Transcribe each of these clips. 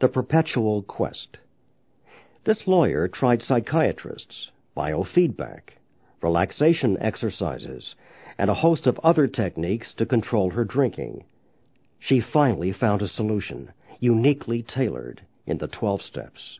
The Perpetual Quest. This lawyer tried psychiatrists, biofeedback, relaxation exercises, and a host of other techniques to control her drinking. She finally found a solution, uniquely tailored, in the 12 steps.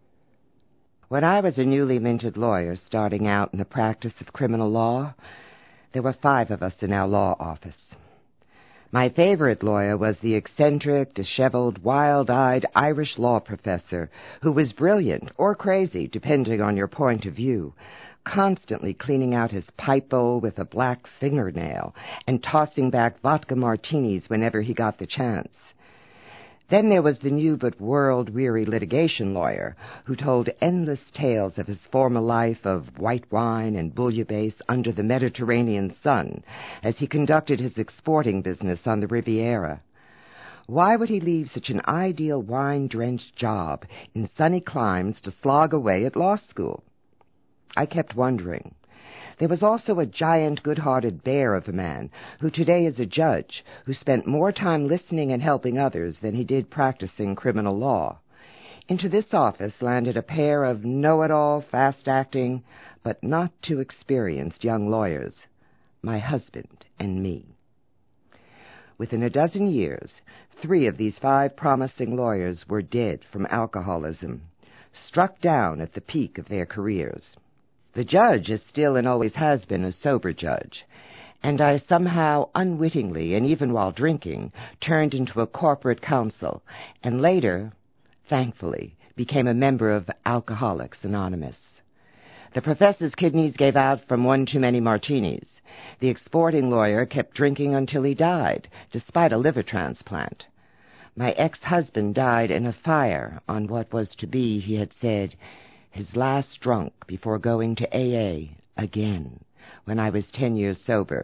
When I was a newly minted lawyer starting out in the practice of criminal law, there were 5 of us in our law office. My favorite lawyer was the eccentric, disheveled, wild-eyed Irish law professor who was brilliant or crazy, depending on your point of view, constantly cleaning out his pipe bowl with a black fingernail and tossing back vodka martinis whenever he got the chance. Then there was the new but world-weary litigation lawyer who told endless tales of his former life of white wine and bouillabaisse under the Mediterranean sun as he conducted his exporting business on the Riviera. Why would he leave such an ideal wine-drenched job in sunny climes to slog away at law school? I kept wondering. There was also a giant, good-hearted bear of a man who today is a judge who spent more time listening and helping others than he did practicing criminal law. Into this office landed a pair of know-it-all, fast-acting, but not too experienced young lawyers, my husband and me. Within a dozen years, 3 of these 5 promising lawyers were dead from alcoholism, struck down at the peak of their careers. The judge is still and always has been a sober judge, and I somehow unwittingly, and even while drinking, turned into a corporate counsel, and later, thankfully, became a member of Alcoholics Anonymous. The professor's kidneys gave out from one too many martinis. The exporting lawyer kept drinking until he died, despite a liver transplant. My ex-husband died in a fire on what was to be, he had said, his last drunk before going to AA again when I was 10 years sober.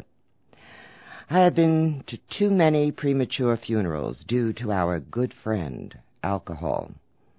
I had been to too many premature funerals due to our good friend, alcohol.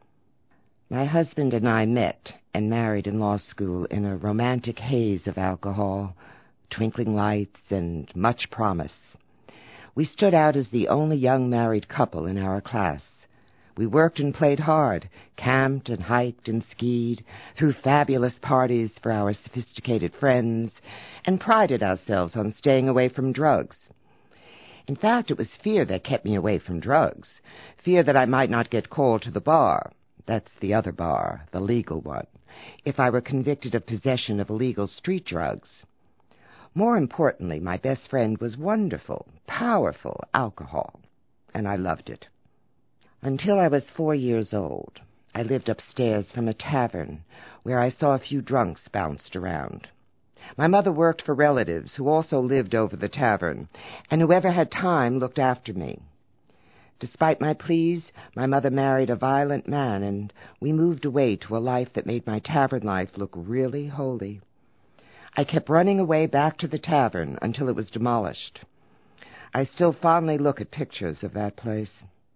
My husband and I met and married in law school in a romantic haze of alcohol, twinkling lights, and much promise. We stood out as the only young married couple in our class. We worked and played hard, camped and hiked and skied, threw fabulous parties for our sophisticated friends, and prided ourselves on staying away from drugs. In fact, it was fear that kept me away from drugs, fear that I might not get called to the bar. That's the other bar, the legal one, if I were convicted of possession of illegal street drugs. More importantly, my best friend was wonderful, powerful alcohol, and I loved it. Until I was 4 years old, I lived upstairs from a tavern where I saw a few drunks bounced around. My mother worked for relatives who also lived over the tavern, and whoever had time looked after me. Despite my pleas, my mother married a violent man, and we moved away to a life that made my tavern life look really holy. I kept running away back to the tavern until it was demolished. I still fondly look at pictures of that place.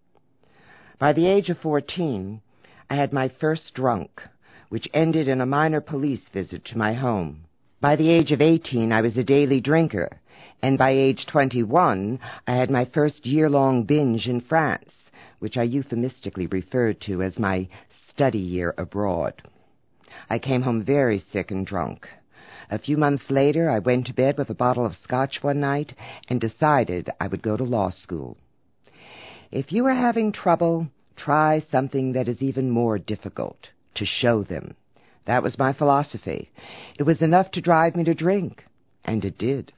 By the age of 14, I had my first drunk, which ended in a minor police visit to my home. By the age of 18, I was a daily drinker, and by age 21, I had my first year-long binge in France, which I euphemistically referred to as my study year abroad. I came home very sick and drunk. A few months later, I went to bed with a bottle of scotch one night and decided I would go to law school. If you are having trouble, try something that is even more difficult, to show them. That was my philosophy. It was enough to drive me to drink, and it did.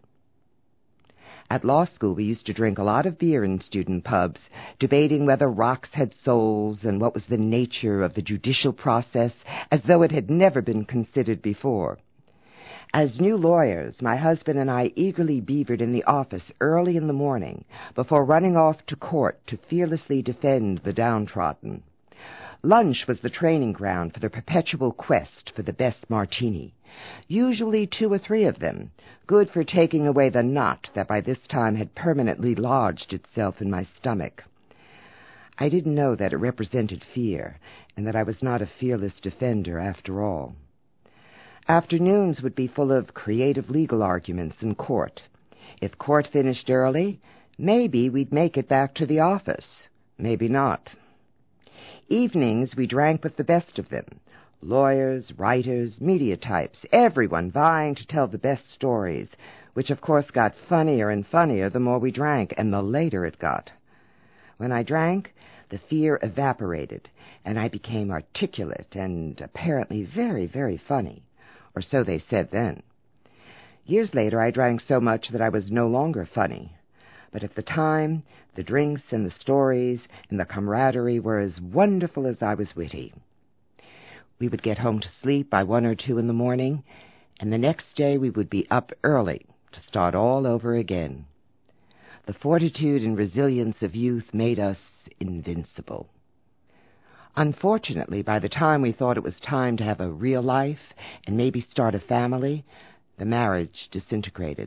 At law school, we used to drink a lot of beer in student pubs, debating whether rocks had souls and what was the nature of the judicial process, as though it had never been considered before. As new lawyers, my husband and I eagerly beavered in the office early in the morning before running off to court to fearlessly defend the downtrodden. Lunch was the training ground for the perpetual quest for the best martini, usually 2 or 3 of them, good for taking away the knot that by this time had permanently lodged itself in my stomach. I didn't know that it represented fear, and that I was not a fearless defender after all. Afternoons would be full of creative legal arguments in court. If court finished early, maybe we'd make it back to the office. Maybe not. Evenings we drank with the best of them. Lawyers, writers, media types, everyone vying to tell the best stories, which of course got funnier and funnier the more we drank and the later it got. When I drank, the fear evaporated, and I became articulate and apparently very, very funny, or so they said then. Years later, I drank so much that I was no longer funny. But at the time, the drinks and the stories and the camaraderie were as wonderful as I was witty. We would get home to sleep by 1 or 2 in the morning, and the next day we would be up early to start all over again. The fortitude and resilience of youth made us invincible. Unfortunately, by the time we thought it was time to have a real life and maybe start a family, the marriage disintegrated.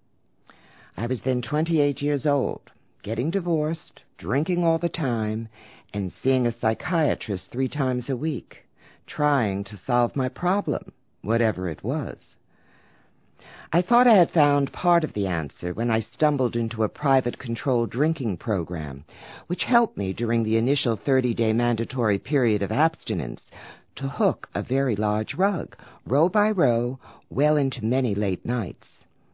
I was then 28 years old, getting divorced, drinking all the time, and seeing a psychiatrist 3 times a week, trying to solve my problem, whatever it was. I thought I had found part of the answer when I stumbled into a private controlled drinking program, which helped me during the initial 30-day mandatory period of abstinence to hook a very large rug, row by row, well into many late nights.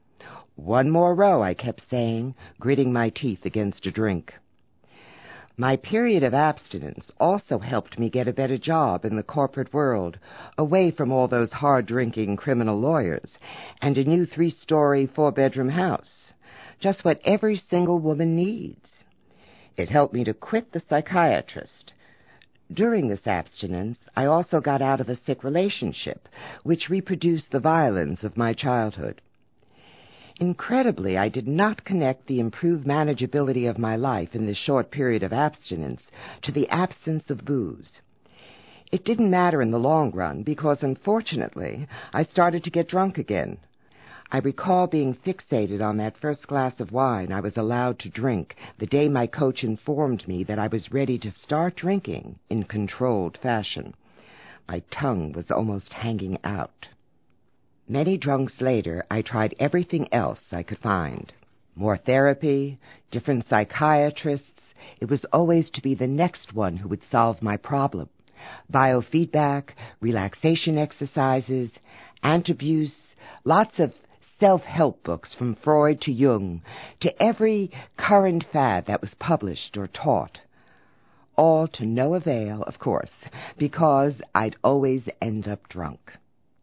1 more row, I kept saying, gritting my teeth against a drink. My period of abstinence also helped me get a better job in the corporate world, away from all those hard-drinking criminal lawyers, and a new 3-story, 4-bedroom house, just what every single woman needs. It helped me to quit the psychiatrist. During this abstinence, I also got out of a sick relationship, which reproduced the violence of my childhood. Incredibly, I did not connect the improved manageability of my life in this short period of abstinence to the absence of booze. It didn't matter in the long run because, unfortunately, I started to get drunk again. I recall being fixated on that first glass of wine I was allowed to drink the day my coach informed me that I was ready to start drinking in controlled fashion. My tongue was almost hanging out. Many drunks later, I tried everything else I could find. More therapy, different psychiatrists. It was always to be the next one who would solve my problem. Biofeedback, relaxation exercises, anti-abuse, lots of self-help books from Freud to Jung, to every current fad that was published or taught. All to no avail, of course, because I'd always end up drunk.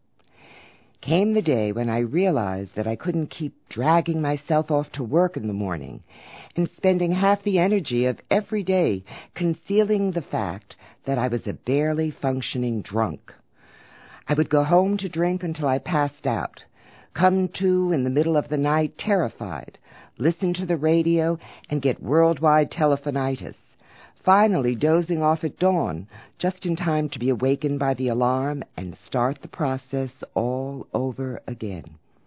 Came the day when I realized that I couldn't keep dragging myself off to work in the morning and spending half the energy of every day concealing the fact that I was a barely functioning drunk. I would go home to drink until I passed out, come to in the middle of the night terrified, listen to the radio, and get worldwide telephonitis, finally dozing off at dawn, just in time to be awakened by the alarm and start the process all over again.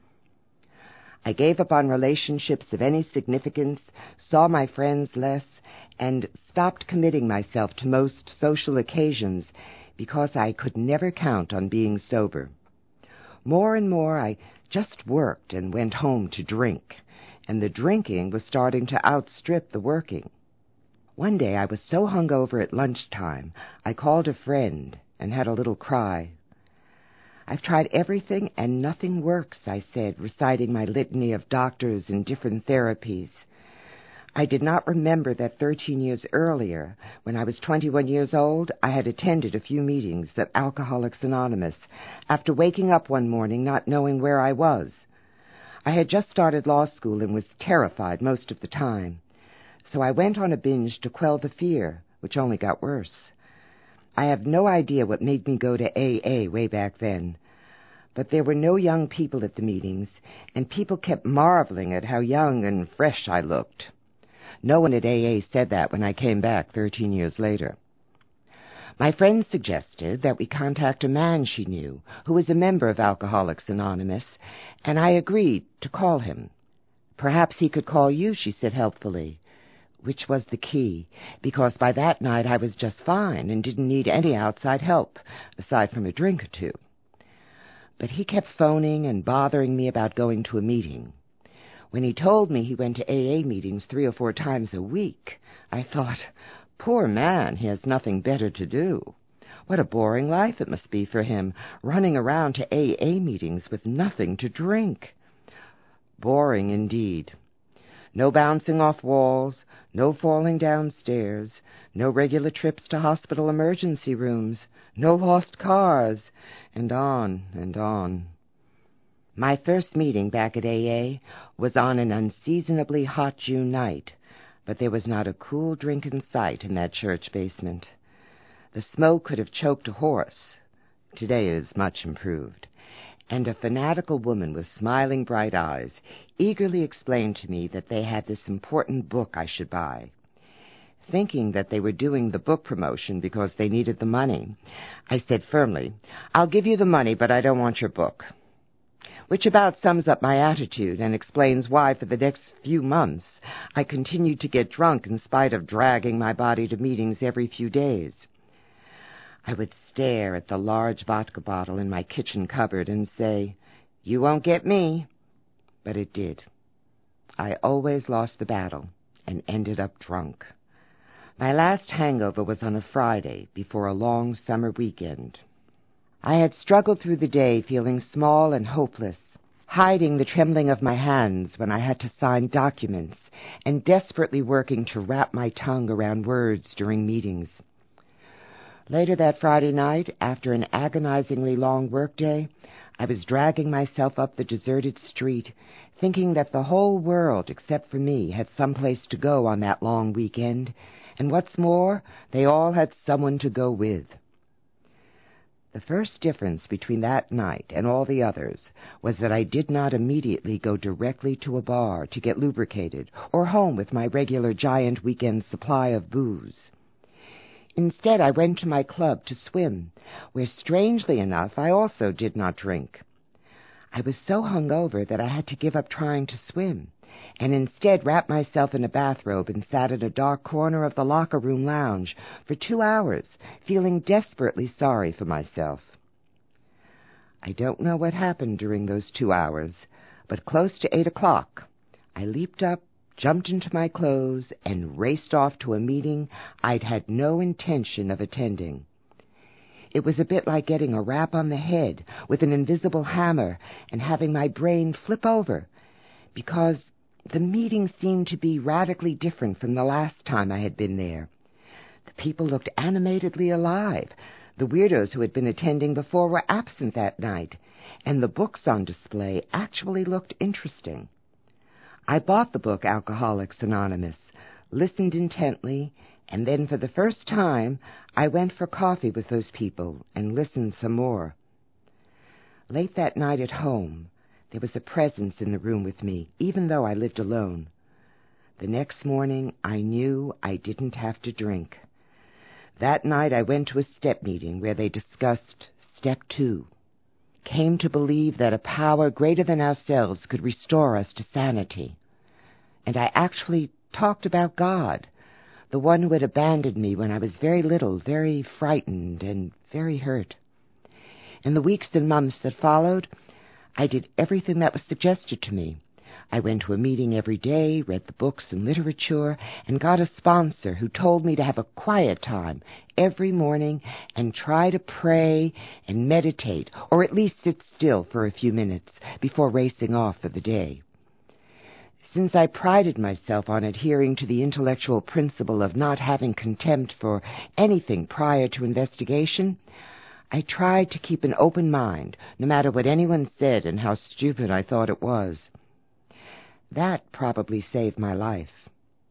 I gave up on relationships of any significance, saw my friends less, and stopped committing myself to most social occasions because I could never count on being sober. More and more, I just worked and went home to drink, and the drinking was starting to outstrip the working. One day I was so hungover at lunchtime, I called a friend and had a little cry. "I've tried everything and nothing works," I said, reciting my litany of doctors and different therapies. I did not remember that 13 years earlier, when I was 21 years old, I had attended a few meetings at Alcoholics Anonymous after waking up one morning not knowing where I was. I had just started law school and was terrified most of the time. So I went on a binge to quell the fear, which only got worse. I have no idea what made me go to AA way back then. But there were no young people at the meetings, and people kept marveling at how young and fresh I looked. No one at AA said that when I came back 13 years later. My friend suggested that we contact a man she knew who was a member of Alcoholics Anonymous, and I agreed to call him. "Perhaps he could call you," she said helpfully. Which was the key, because by that night I was just fine and didn't need any outside help, aside from a drink or 2. But he kept phoning and bothering me about going to a meeting. When he told me he went to AA meetings 3 or 4 times a week, I thought, Poor man, he has nothing better to do. What a boring life it must be for him, running around to AA meetings with nothing to drink. Boring indeed. No bouncing off walls, no falling downstairs, no regular trips to hospital emergency rooms, no lost cars, and on and on. My first meeting back at AA was on an unseasonably hot June night, but there was not a cool drink in sight in that church basement. The smoke could have choked a horse. Today it is much improved. And a fanatical woman with smiling bright eyes eagerly explained to me that they had this important book I should buy. Thinking that they were doing the book promotion because they needed the money, I said firmly, "I'll give you the money, but I don't want your book." Which about sums up my attitude and explains why for the next few months I continued to get drunk in spite of dragging my body to meetings every few days. I would stare at the large vodka bottle in my kitchen cupboard and say, "You won't get me." But it did. I always lost the battle and ended up drunk. My last hangover was on a Friday before a long summer weekend. I had struggled through the day feeling small and hopeless, hiding the trembling of my hands when I had to sign documents and desperately working to wrap my tongue around words during meetings. Later that Friday night, after an agonizingly long workday, I was dragging myself up the deserted street, thinking that the whole world, except for me, had someplace to go on that long weekend, and what's more, they all had someone to go with. The first difference between that night and all the others was that I did not immediately go directly to a bar to get lubricated or home with my regular giant weekend supply of booze. Instead, I went to my club to swim, where, strangely enough, I also did not drink. I was so hungover that I had to give up trying to swim, and instead wrapped myself in a bathrobe and sat in a dark corner of the locker room lounge for 2 hours, feeling desperately sorry for myself. I don't know what happened during those 2 hours, but close to 8 o'clock, I leaped up, jumped into my clothes, and raced off to a meeting I'd had no intention of attending. It was a bit like getting a rap on the head with an invisible hammer and having my brain flip over, because the meeting seemed to be radically different from the last time I had been there. The people looked animatedly alive. The weirdos who had been attending before were absent that night, and the books on display actually looked interesting. I bought the book Alcoholics Anonymous, listened intently, and then for the first time I went for coffee with those people and listened some more. Late that night at home, there was a presence in the room with me, even though I lived alone. The next morning I knew I didn't have to drink. That night I went to a step meeting where they discussed Step 2. Came to believe that a power greater than ourselves could restore us to sanity. And I actually talked about God, the one who had abandoned me when I was very little, very frightened, and very hurt. In the weeks and months that followed, I did everything that was suggested to me. I went to a meeting every day, read the books and literature, and got a sponsor who told me to have a quiet time every morning and try to pray and meditate, or at least sit still for a few minutes before racing off for the day. Since I prided myself on adhering to the intellectual principle of not having contempt for anything prior to investigation, I tried to keep an open mind, no matter what anyone said and how stupid I thought it was. That probably saved my life.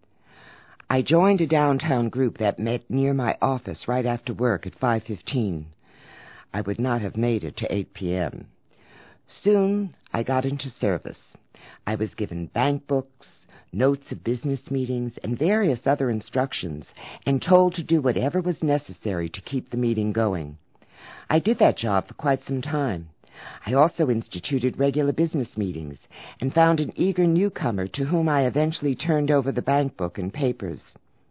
I joined a downtown group that met near my office right after work at 5:15. I would not have made it to 8 p.m. Soon I got into service. I was given bank books, notes of business meetings, and various other instructions, and told to do whatever was necessary to keep the meeting going. I did that job for quite some time. I also instituted regular business meetings and found an eager newcomer to whom I eventually turned over the bank book and papers.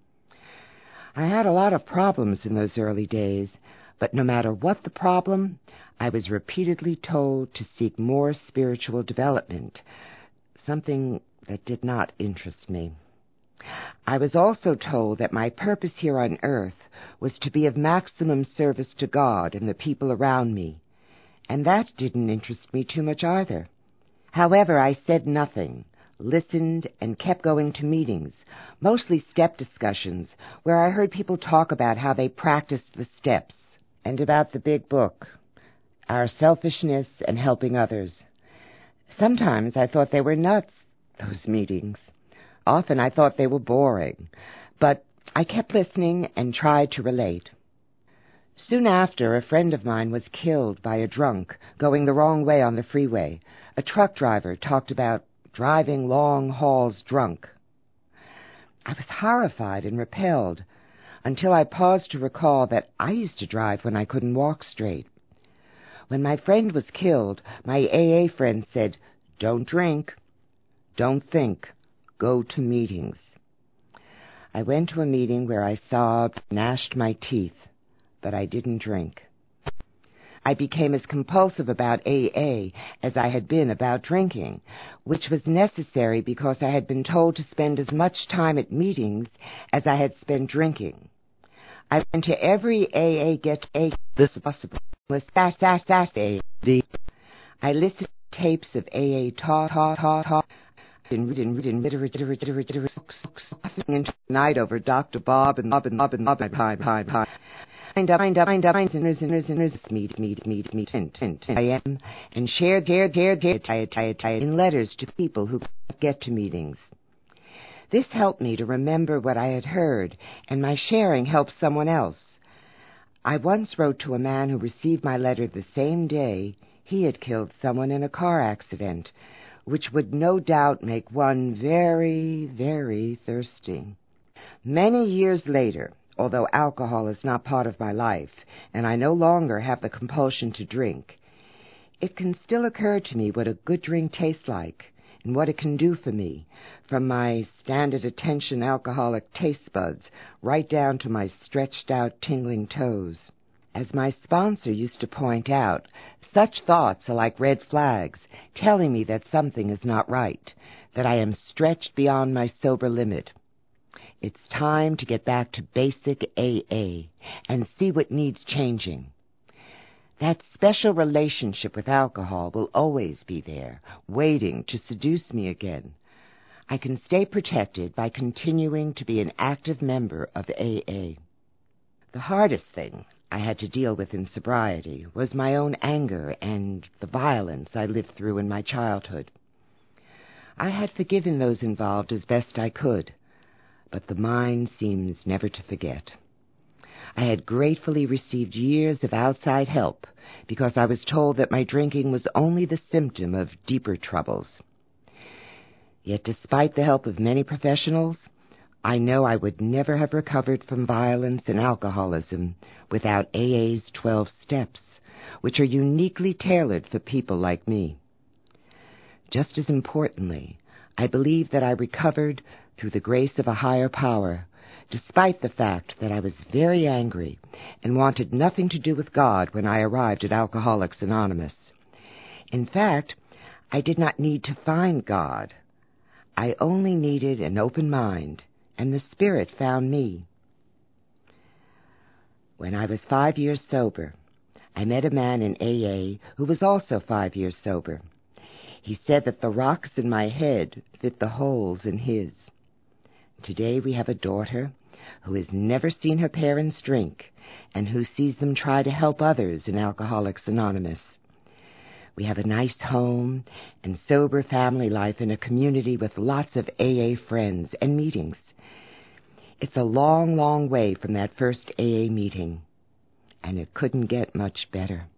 I had a lot of problems in those early days, but no matter what the problem, I was repeatedly told to seek more spiritual development, something that did not interest me. I was also told that my purpose here on earth was to be of maximum service to God and the people around me, and that didn't interest me too much either. However, I said nothing, listened, and kept going to meetings, mostly step discussions, where I heard people talk about how they practiced the steps, and about the big book, our selfishness and helping others. Sometimes I thought they were nuts, those meetings. Often I thought they were boring, but I kept listening and tried to relate. Soon after, a friend of mine was killed by a drunk going the wrong way on the freeway. A truck driver talked about driving long hauls drunk. I was horrified and repelled until I paused to recall that I used to drive when I couldn't walk straight. When my friend was killed, my AA friend said, "Don't drink, don't think, go to meetings." I went to a meeting where I sobbed, gnashed my teeth, but I didn't drink. I became as compulsive about AA as I had been about drinking, which was necessary because I had been told to spend as much time at meetings as I had spent drinking. I went to every AA get-together this possible was Saturday. I listened to tapes of AA talk, and read into the night over Dr. Bob and and shared in letters to people who couldn't get to meetings. This helped me to remember what I had heard, and my sharing helped someone else. I once wrote to a man who received my letter the same day he had killed someone in a car accident, which would no doubt make one very, very thirsty. Many years later, although alcohol is not part of my life, and I no longer have the compulsion to drink, it can still occur to me what a good drink tastes like and what it can do for me, from my standard attention alcoholic taste buds right down to my stretched-out tingling toes. As my sponsor used to point out, such thoughts are like red flags, telling me that something is not right, that I am stretched beyond my sober limit. It's time to get back to basic AA and see what needs changing. That special relationship with alcohol will always be there, waiting to seduce me again. I can stay protected by continuing to be an active member of AA. The hardest thing I had to deal with in sobriety was my own anger and the violence I lived through in my childhood. I had forgiven those involved as best I could, but the mind seems never to forget. I had gratefully received years of outside help because I was told that my drinking was only the symptom of deeper troubles. Yet despite the help of many professionals, I know I would never have recovered from violence and alcoholism without AA's 12 steps, which are uniquely tailored for people like me. Just as importantly, I believe that I recovered through the grace of a higher power, despite the fact that I was very angry and wanted nothing to do with God when I arrived at Alcoholics Anonymous. In fact, I did not need to find God. I only needed an open mind, and the Spirit found me. When I was 5 years sober, I met a man in AA who was also 5 years sober. He said that the rocks in my head fit the holes in his. Today we have a daughter who has never seen her parents drink and who sees them try to help others in Alcoholics Anonymous. We have a nice home and sober family life in a community with lots of AA friends and meetings. It's a long, long way from that first AA meeting, and it couldn't get much better.